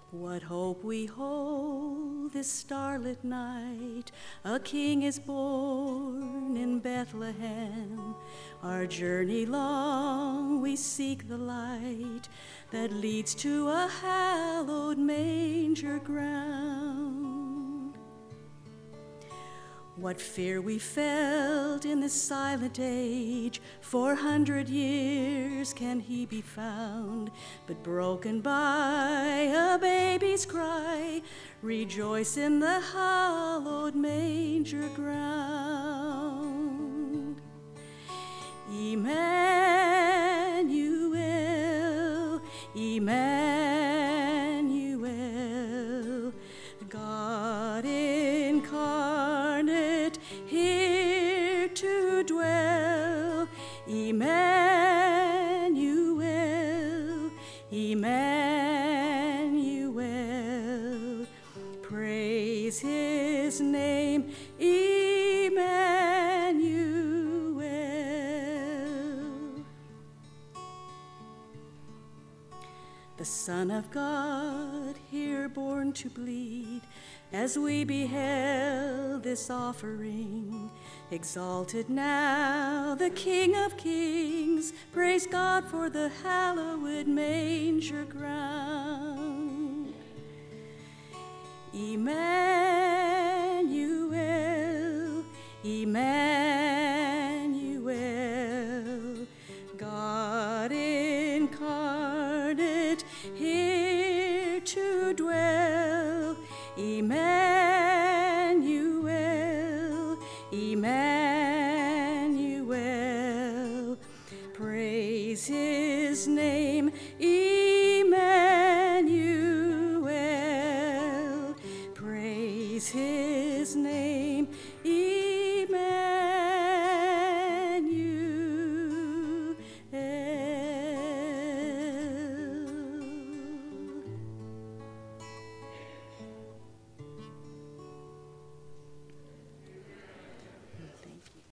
What hope we hold this starlit night, a King is born in Bethlehem. Our journey long we seek the light that leads to a hallowed manger ground. What fear we felt in this silent age, 400 years can he be found, but broken by a baby's cry, rejoice in the hallowed manger ground. Emmanuel, Emmanuel, God incarnate here to dwell. Emmanuel, Emmanuel, praise his name, Emmanuel. The Son of God here born to bleed, as we beheld this offering, exalted now the King of Kings, praise God for the hallowed manger ground. Emmanuel, Emmanuel, God incarnate here to dwell. Emmanuel, Emmanuel, praise his name, Emmanuel, praise his name,